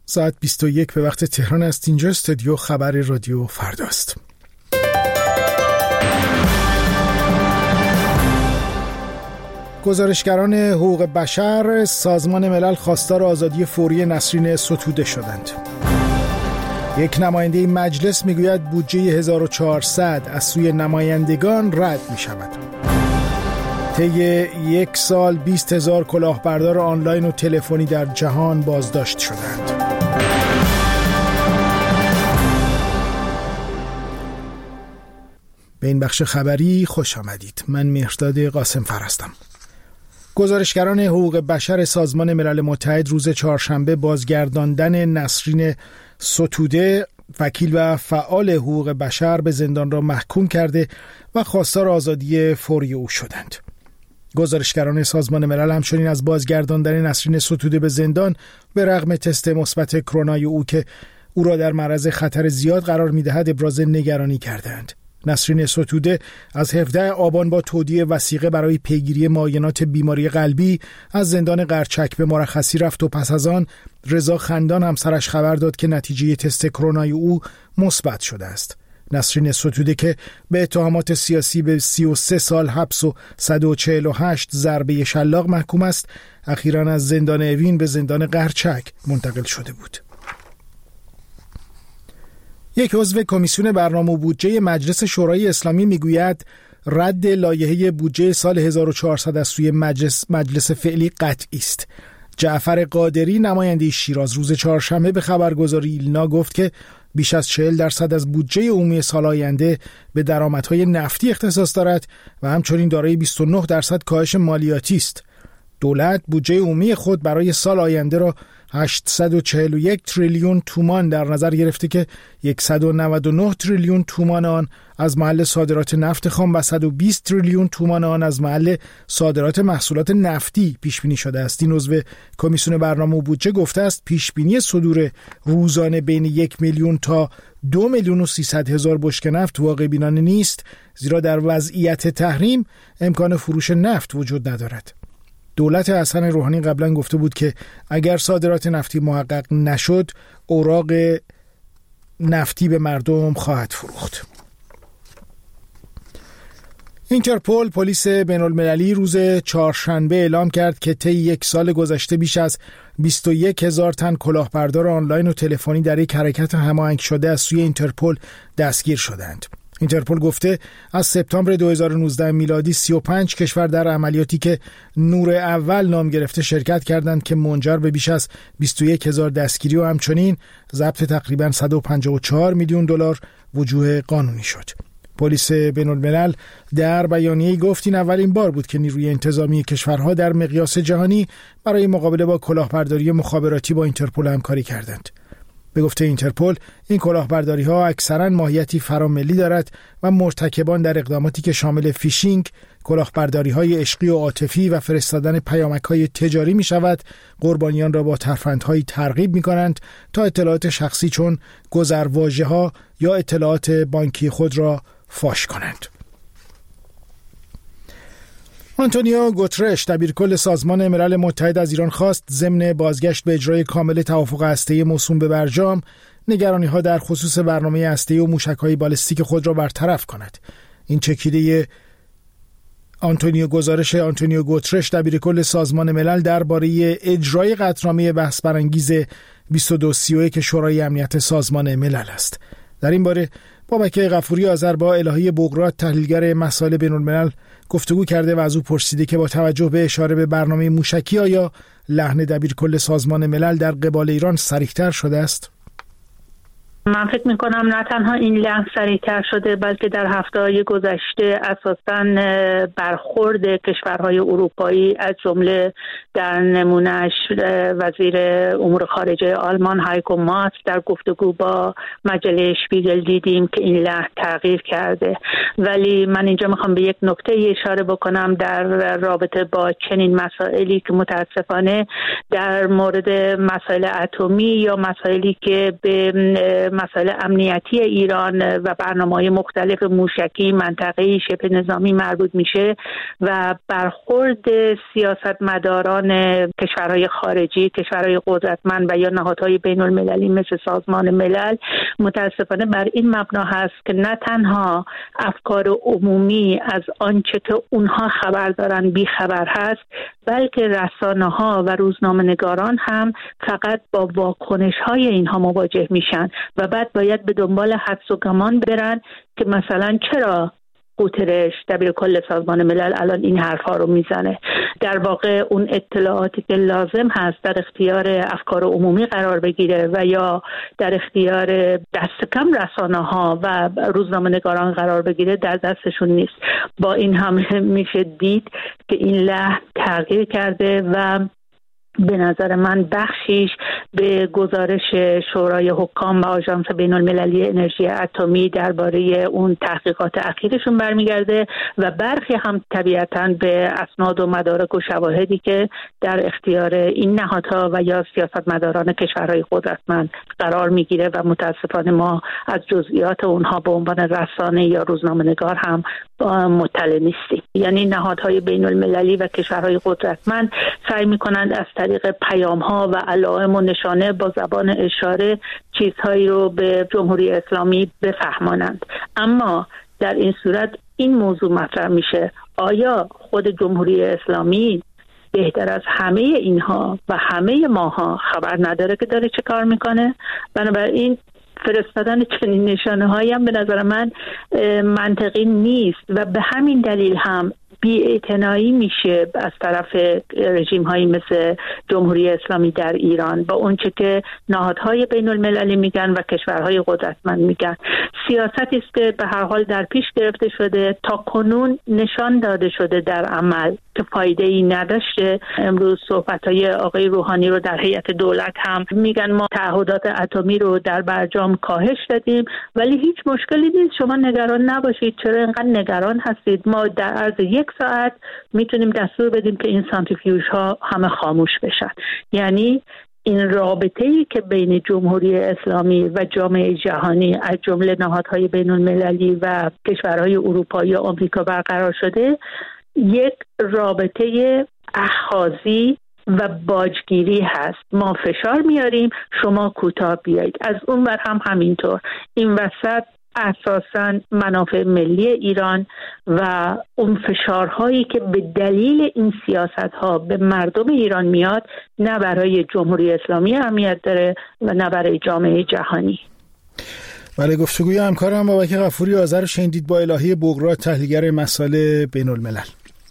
ساعت 21 به وقت تهران است. اینجا استودیو خبر رادیو فرداست. گزارشگران حقوق بشر سازمان ملل خواستار آزادی فوری نسرین ستوده شدند. یک نماینده مجلس میگوید بودجه 1400 از سوی نمایندگان رد می شود. طی یک سال 20,000 کلاهبردار آنلاین و تلفنی در جهان بازداشت شدند. به این بخش خبری خوش آمدید. من مهرداد قاسمفر هستم. گزارشگران حقوق بشر سازمان ملل متحد روز چهارشنبه بازگرداندن نسرین ستوده، وکیل و فعال حقوق بشر، به زندان را محکوم کرده و خواستار آزادی فوری او شدند. گزارشگران سازمان ملل همچنین از بازگرداندن نسرین ستوده به زندان به رغم تست مثبت کرونای او که او را در معرض خطر زیاد قرار می‌دهد ابراز نگرانی کردند. نسرین ستوده از 17 آبان با تودیع وثیقه برای پیگیری معاینات بیماری قلبی از زندان قرچک به مرخصی رفت و پس از آن رضا خندان همسرش خبر داد که نتیجه تست کرونای او مثبت شده است. نسرین ستوده که به اتهامات سیاسی به 33 سال حبس و 148 ضربه شلاق محکوم است، اخیراً از زندان اوین به زندان قرچک منتقل شده بود. یک عضو کمیسیون برنامه و بودجه مجلس شورای اسلامی میگوید رد لایحه بودجه سال 1400 از سوی مجلس فعلی قطعی است. جعفر قادری نماینده شیراز روز چهارشنبه به خبرگزاری ایلنا گفت که بیش از 40% از بودجه عمومی سال آینده به درآمدهای نفتی اختصاص دارد و همچنین دارای 29% کاهش مالیاتی است. دولت بودجه عمومی خود برای سال آینده را 841 تریلیون تومان در نظر گرفته که 199 تریلیون تومان آن از محل صادرات نفت خام و 120 تریلیون تومان آن از محل صادرات محصولات نفتی پیش بینی شده است. این عضو کمیسیون برنامه و بودجه گفته است پیش بینی صدور روزانه بین 1 میلیون تا 2,300,000 بشکه نفت واقع بینانه نیست، زیرا در وضعیت تحریم امکان فروش نفت وجود ندارد. دولت حسن روحانی قبلا گفته بود که اگر صادرات نفتی محقق نشد، اوراق نفتی به مردم خواهد فروخت. اینترپل، پلیس بین‌المللی، روز چهارشنبه اعلام کرد که طی یک سال گذشته بیش از 21,000 تن کلاهبردار آنلاین و تلفنی در یک حرکت هماهنگ شده از سوی اینترپل دستگیر شدند. اینترپل گفته از سپتامبر 2019 میلادی 35 کشور در عملیاتی که نور اول نام گرفته شرکت کردند که منجر به بیش از 21,000 دستگیری و همچنین ضبط تقریباً 154 میلیون دلار وجوه قانونی شد. پلیس بین‌الملل در بیانیه‌ای گفت این اولین بار بود که نیروی انتظامی کشورها در مقیاس جهانی برای مقابله با کلاهبرداری مخابراتی با اینترپل همکاری کردند. به گفته اینترپل این کلاهبرداری‌ها اکثراً ماهیتی فراملی دارد و مرتکبان در اقداماتی که شامل فیشینگ، کلاهبرداری‌های عشقی و عاطفی و فرستادن پیامک‌های تجاری می‌شود، قربانیان را با ترفندهایی ترغیب می‌کنند تا اطلاعات شخصی چون گذرواژه‌ها یا اطلاعات بانکی خود را فاش کنند. آنتونیو گوترش، دبیرکل سازمان ملل متحد، از ایران خواست ضمن بازگشت به اجرای کامل توافق هسته‌ای موسوم به برجام، نگرانی‌ها در خصوص برنامه هسته‌ای و موشک‌های بالستیک خود را برطرف کند. این چکیده گزارش آنتونیو گوترش، دبیرکل سازمان ملل، درباره اجرای قطعنامه بحث برانگیز 2231 شورای امنیت سازمان ملل است. در این باره بابک غفوری آذر با الهی بغرات، تحلیلگر مسائل بین‌الملل، گفتگو کرده و از او پرسیده که با توجه به اشاره به برنامه موشکی آیا لحن دبیرکل سازمان ملل در قبال ایران صریح‌تر شده است؟ من فکر میکنم نه تنها این لحن سریع‌تر شده، بلکه در هفته‌های گذشته اساساً برخورد کشورهای اروپایی، از جمله در نمونهش وزیر امور خارجه آلمان هایکو ماس در گفتگو با مجله شپیگل دیدیم که این لحن تغییر کرده. ولی من اینجا میخوام به یک نکته اشاره بکنم در رابطه با چنین مسائلی که متاسفانه در مورد مسائل اتمی یا مسائلی که به به مسائل امنیتی ایران و برنامه‌های مختلف موشکی، منطقه‌ای، شبه نظامی مربوط میشه و برخورد سیاستمداران کشورهای خارجی، کشورهای قدرتمند و یا نهادهای بین‌المللی مثل سازمان ملل متاسفانه بر این مبنا هست که نه تنها افکار عمومی از آنچه که اونها خبر دارن بیخبر هست، بلکه رسانه‌ها و روزنامه‌نگاران هم فقط با واکنش‌های اینها مواجه میشن و بعد باید به دنبال حدس و گمان برن که مثلا چرا گوترش دبیر کل سازمان ملل الان این حرفا رو میزنه. در واقع اون اطلاعاتی که لازم هست در اختیار افکار عمومی قرار بگیره و یا در اختیار دست کم رسانه‌ها و روزنامه‌نگاران قرار بگیره در دستشون نیست. با این هم میشه دید که این لحن تغییر کرده و به نظر من بخشیش به گزارش شورای حکام و آژانس بین‌المللی انرژی اتمی درباره اون تحقیقات اخیرشون برمیگرده و برخی هم طبیعتاً به اسناد و مدارک و شواهدی که در اختیار این نهادها و یا سیاستمداران کشورهای قدرتمند قرار میگیره و متاسفانه ما از جزئیات اونها به عنوان رسانه یا روزنامه‌نگار هم مطلع نیستیم. یعنی نهادهای بین‌المللی و کشورهای قدرتمند سعی میکنند از طریق پیام‌ها و علائم و نشانه با زبان اشاره چیزهایی رو به جمهوری اسلامی بفهمانند. اما در این صورت این موضوع مطرح میشه: آیا خود جمهوری اسلامی بهتر از همه اینها و همه ماها خبر نداره که داره چه کار میکنه؟ بنابراین فرستادن چنین نشانه‌هایی هم به نظر من منطقی نیست و به همین دلیل هم بی‌اعتنایی میشه از طرف رژیم‌هایی مثل جمهوری اسلامی در ایران با اونچه که نهادهای بین‌المللی میگن و کشورهای قدرتمند میگن. سیاستی است که به هر حال در پیش گرفته شده، تا کنون نشان داده شده در عمل که فایده‌ای نداشته. امروز صحبت‌های آقای روحانی رو در هیئت دولت هم میگن ما تعهدات اتمی رو در برجام کاهش دادیم، ولی هیچ مشکلی نیست، شما نگران نباشید. چرا اینقدر نگران هستید؟ ما در عرض 1 ساعت میتونیم دستور بدیم که این سانتریفیوژ ها همه خاموش بشن. یعنی این رابطه‌ای که بین جمهوری اسلامی و جامعه جهانی از جمله نهادهای بین‌المللی و کشورهای اروپایی و آمریکا برقرار شده، یک رابطه اخاذی و باجگیری هست. ما فشار میاریم، شما کوتاه بیایید. از اون ور هم همینطور. این وسط اساساً منافع ملی ایران و اون فشارهایی که به دلیل این سیاست‌ها به مردم ایران میاد نه برای جمهوری اسلامی اهمیت داره و نه برای جامعه جهانی. بله، گفتگوی همکارم بابک غفوری آذر شنیدید با الهی بغرا، تحلیلگر مسائل بین‌الملل.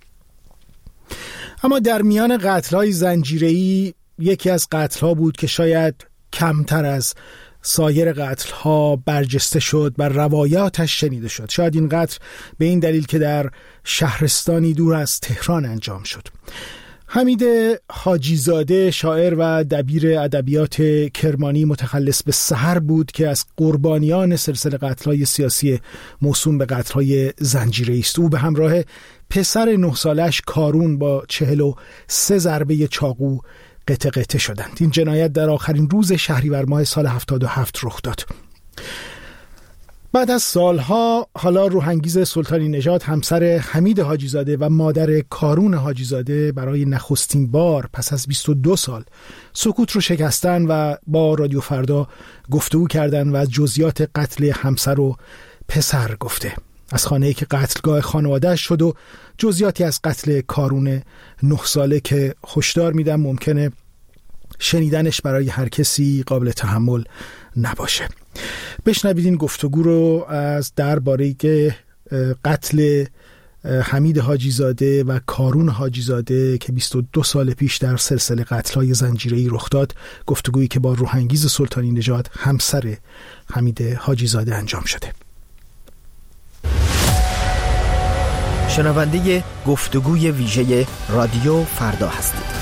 اما در میان قتل‌های زنجیره‌ای یکی از قتل‌ها بود که شاید کمتر از سایر قتل‌ها برجسته شد، بر روایاتش شنیده شد. شاید این قتل به این دلیل که در شهرستانی دور از تهران انجام شد. حمید حاجی‌زاده، شاعر و دبیر ادبیات کرمانی متخلص به سحر بود که از قربانیان سلسله قتل‌های سیاسی موسوم به قتل‌های زنجیره‌ای است. او به همراه پسر 9 سالش کارون با 43 ضربه چاقو قطع قطع شدند. این جنایت در آخرین روز شهریور ماه سال 77 رخ داد. بعد از سالها حالا روحانگیز سلطانی نژاد، همسر حمید حاجی‌زاده و مادر کارون حاجی‌زاده، برای نخستین بار پس از 22 سال سکوت رو شکستن و با رادیو فردا گفتگو کردن و از جزئیات قتل همسر و پسر گفته. از خانه‌ای که قتلگاه خانواده‌اش شد و جزئیاتی از قتل کارون 9 ساله که هشدار میدم ممکنه شنیدنش برای هر کسی قابل تحمل نباشه. بشنوید این گفتگو رو از درباره قتل حمید حاجی‌زاده و کارون حاجی‌زاده که 22 سال پیش در سلسله قتل‌های زنجیره‌ای رخ داد، گفتگویی که با روحانگیز سلطانی نژاد، همسر حمید حاجی‌زاده انجام شده. شنونده گفتگوی ویژه رادیو فردا هستید.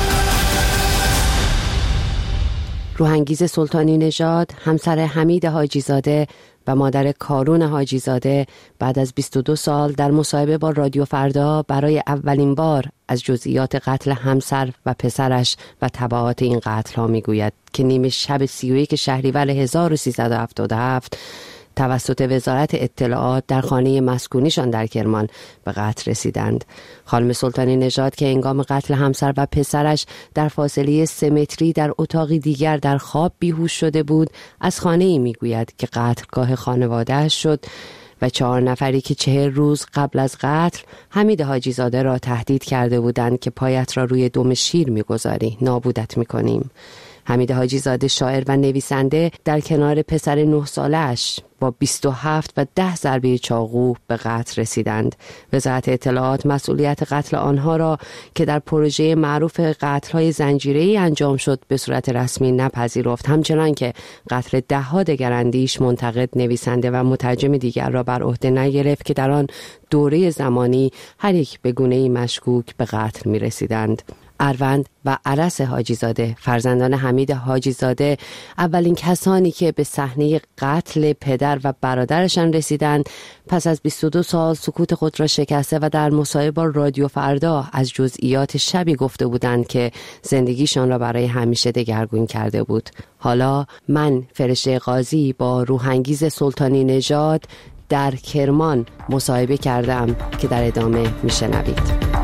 روحانگیز سلطانی نژاد، همسر حمید حاجی‌زاده و مادر کارون حاجی‌زاده، بعد از 22 سال در مصاحبه با رادیو فردا برای اولین بار از جزئیات قتل همسر و پسرش و تبعات این قتل ها میگوید که نیمه شب 31 شهریور 1377 توسط وزارت اطلاعات در خانه مسکونیشان در کرمان به قتل رسیدند. خانم سلطانی نژاد که هنگام قتل همسر و پسرش در فاصله 3 متری در اتاقی دیگر در خواب بیهوش شده بود، از خانه‌ای میگوید که قتلگاه خانواده‌اش شد و 4 نفری که 40 روز قبل از قتل حمید حاجی زاده را تهدید کرده بودند که پایت را روی دم شیر میگذاری، نابودت میکنیم. حمید حاجی زاده شاعر و نویسنده در کنار پسر 9 سالش با 27 و 10 ضربه چاقو به قتل رسیدند. وزارت اطلاعات مسئولیت قتل آنها را که در پروژه معروف قتل‌های زنجیره‌ای انجام شد به صورت رسمی نپذیرفت، همچنان که قتل 10 دگراندیش، منتقد، نویسنده و مترجم دیگر را بر عهده نگرفت که در آن دوره زمانی هر یک به گونه‌ای مشکوک به قتل می‌رسیدند. اروند و عرس حاجی زاده، فرزندان حمید حاجی زاده، اولین کسانی که به صحنه قتل پدر و برادرشان رسیدند، پس از 22 سال سکوت خود را شکسته و در مصاحبه با رادیو فردا از جزئیات شبی گفته بودند که زندگیشان را برای همیشه دگرگون کرده بود. حالا من فرشته قاضی با روحانگیز سلطانی نژاد در کرمان مصاحبه کردم که در ادامه میشنوید.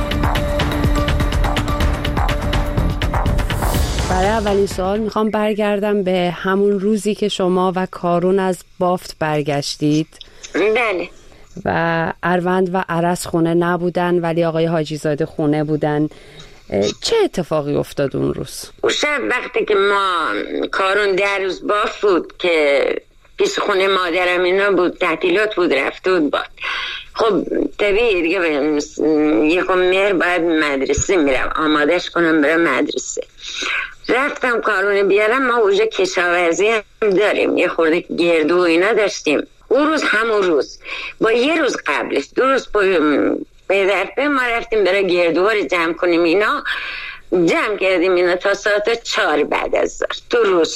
برای اولین سوال میخوام برگردم به همون روزی که شما و کارون از بافت برگشتید. بله. و اروند و عرس خونه نبودن ولی آقای حاجی زاده خونه بودن. چه اتفاقی افتاد اون روز؟ اون شب وقتی که ما کارون 10 روز بافت بود که پیش خونه مادرم اینا بود، تعطیلات بود، رفته بود باد. خب طبیعی دیگه یکم مهر باید مدرسه میرم، آمادش کنم برم مدرسه. رفتم کارونه بیارم. ما اونجا کشاورزی هم داریم، یه خورده گردو و اینا داشتیم. اون روز همون روز با یه روز قبلش 2 روز به درپه ما رفتیم برای گردوها رو جمع کنیم. اینا جمع کردیم اینا تا ساعت 4 بعد از ظهر تو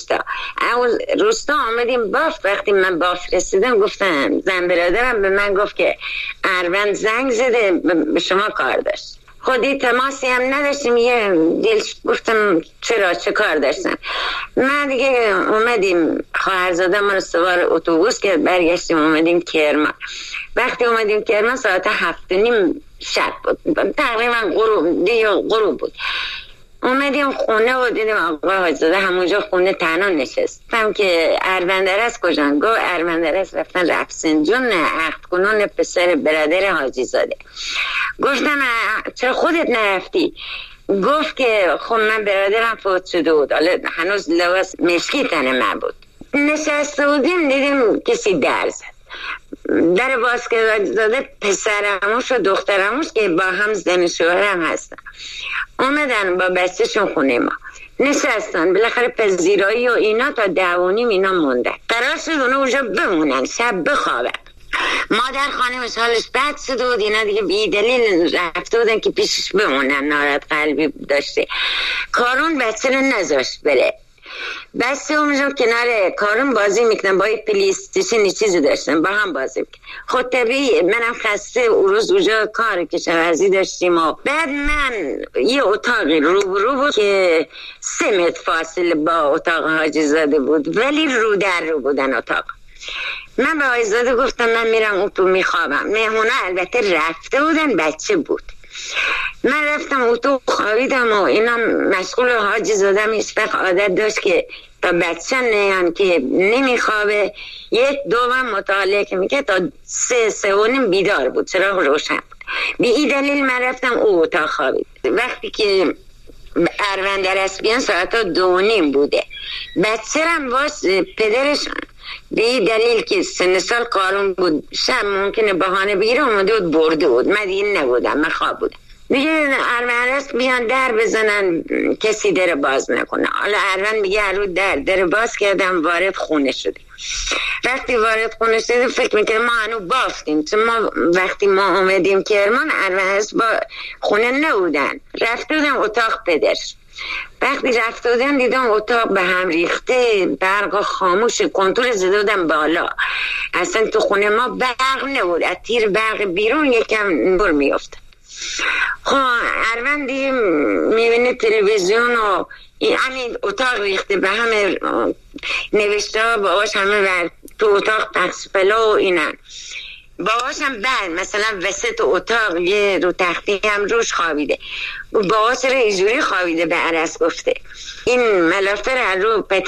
روستا آمدیم بافت. وقتی من بافت رسیدم گفتم زن برادرم به من گفت که اروند زنگ زده به شما کار داشت. خودی تماسی هم نداشتیم. یه دل گفتم چرا چه کار داشتن. من دیگه اومدیم خواهرزاده من سوار اتوبوس که برگشتیم اومدیم کرمان. وقتی اومدیم کرمان ساعت 7:30 شب بود، تقریبا غروب بود. اومدیم خونه و دیدیم آقای حاجی زاده همونجا خونه تنها نشستم که اروندرس کجان؟ گفت اروندرس رفتن رفسنجون عقد کنون پسر برادر حاجی زاده. گفتم چرا خودت نرفتی؟ گفت که خب من برادرم فوت شده بود، حالا هنوز لباس مشکی تن من بود. نشسته بودیم دیدیم کسی در زد. در باز که حاجی زاده پسرموش و دخترموش که با هم زن شوهرم هستن اومدن با بچه‌شون خونه ما نشستن. بالاخره پذیرایی و اینا تا 10:30 اینا موندن. قرار شد اونا اونجا بمونن، شب بخوابن. مادر خانمش حالش بد شده بود، اینا دیگه بی دلیل رفته بودن که پیشش بمونن، ناراحت قلبی داشته. کارون بچه رو نذاشت بره. بس اونجا کنار کارون بازی میکنن، با پلی استیشن چیزی داشتن با هم بازی میکنن. خود طبیعی منم خسته اون روز اونجا کار کشاورزی داشتیم و بعد من یه اتاقی روبرو بود که 3 متر فاصله با اتاق حاجی زاده بود ولی رو در رو بودن اتاق. من به حاجی زاده گفتم من میرم اون تو میخوابم. مهمونه البته رفته بودن، بچه بود. من رفتم اتو خوابیدم و اینا مشغول حاجی زادم. هیچ وقت عادت داشت که تا بچه نیان که نمیخوابه 1-2 مطالعه که میگه تا 3-3:30 بیدار بود، چراغ روشن بود. به این دلیل من رفتم او اتاق خوابید. وقتی که اروندرس بیان ساعت 2:30 بوده. بچه هم باز پدرش به این دلیل که سن سال کارون بود شب ممکنه بهانه بگیره اومده بود برده بود. من دیگه نبودم، من خواب بودم. دیگه اروند بیان در بزنن کسی در باز نکنه. حالا اروند میگه رو در باز کردم وارد خونه شده. وقتی وارد خونه شده فکر میکنه ما هنو بافتیم، چون ما وقتی ما اومدیم کرمان اروند با خونه نبودن، رفته بودن اتاق پدرش. وقتی رفته بودن دیدم اتاق به هم ریخته، برق خاموش، کنتور زده بودن بالا. اصلا تو خونه ما برق نبود، از تیر برق بیرون یکم نور میفته. خب اروندی میبینه تلویزیون و همین اتاق ریخته به همه نوشته ها باهاش همه تو اتاق پخش پلا و اینن باهاش هم بعد مثلا وسط اتاق یه رو تختی هم روش خوابیده باهاش رو ایجوری خوابیده به عرص گفته این ملافه رو